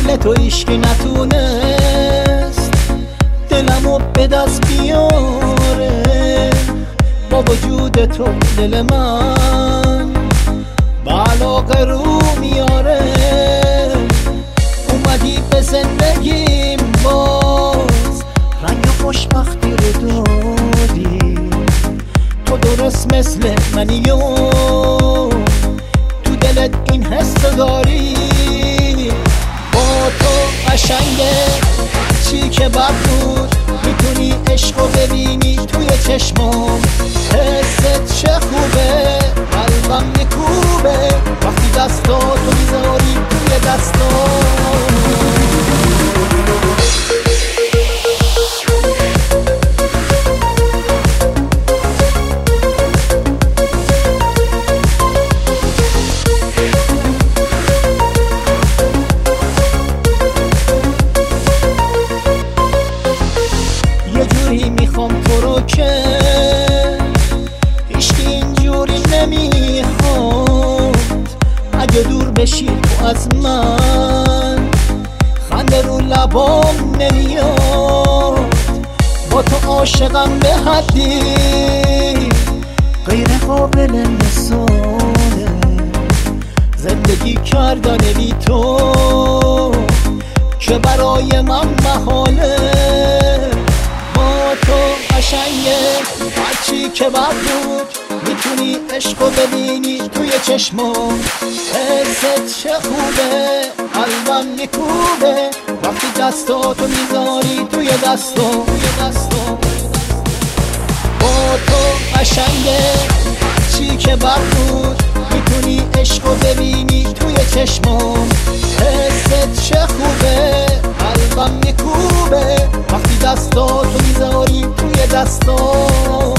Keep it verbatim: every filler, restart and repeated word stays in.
مثل تو هیچکی نتونست دلمو به دست بیاره. با وجود تو دل من علاقه رو میاره. اومدی به زندگیم باز رنگ خوشبختی رو دادی. تو درست مثل منی و تو دلت این حس داری. با تو قشنگه چی که بد بود میتونی عشقو ببینی توی چشمام. حست چه خوبه قلبم میکوبه وقتی دستاتو میذاری توی دستام. یه جوری میخوام تو رو که هیچکی اینجوری نمیخواد. اگه دور بشی تو از من خنده رو لبام نمیاد. با تو عاشقم به حدی غیر قابل مثاله. زندگی کردن بی تو که برای من محاله. تو قشنگه هرچی که بد بود میتونی عشقو ببینی توی چشمام. حست چه خوبه قلبم میکوبه وقتی دستاتو میذاری توی دستام. با تو قشنگه هرچی که بد بود میتونی عشقو ببینی توی چشمام. حست چه خوبه قلبم میکوبه وقتی دستاتو میذاری توی دستام.